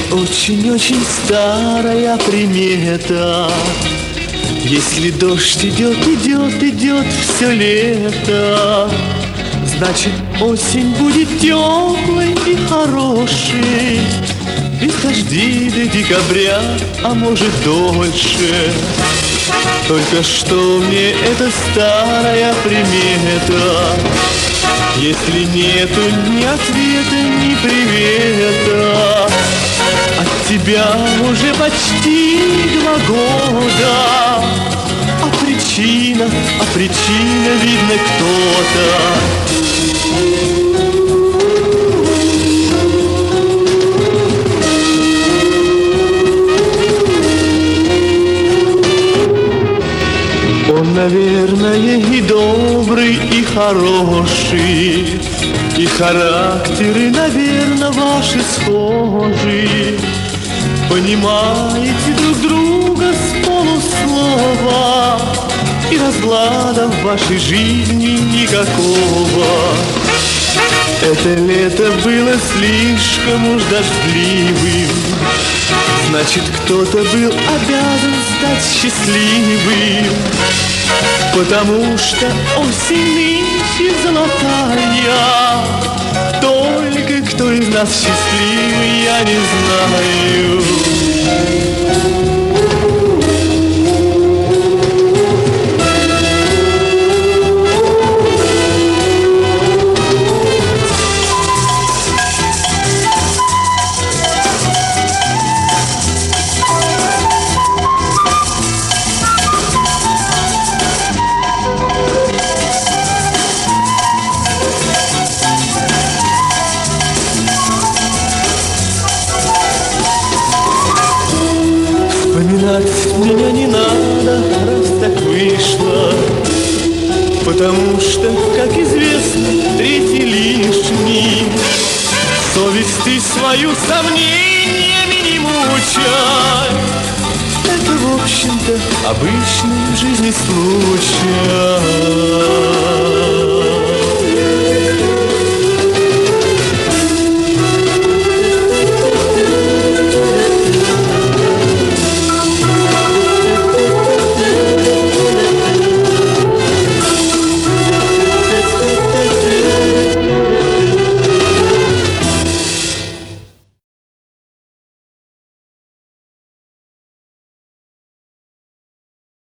Очень-очень старая примета. Если дождь идет, идет, идет все лето, значит, осень будет теплой и хорошей. Без дождей до декабря, а может дольше. Только что мне эта старая примета. Если нету ни ответа, ни привета, от тебя уже почти 2 года. А причина, видно, кто-то. Он, наверное, и добрый, и хороший, и характеры, наверное, ваши схожи. Понимаете друг друга с полуслова, и разлада в вашей жизни никакого. Это лето было слишком уж дождливым, значит, кто-то был обязан стать счастливым. Потому что осень нынче золотая. Только кто из нас счастливый, я не знаю. Меня не надо, раз так вышло, потому что, как известно, 3-й лишний. Совесть ты свою сомнениями не мучай. Это, в общем-то, обычный в жизни случай.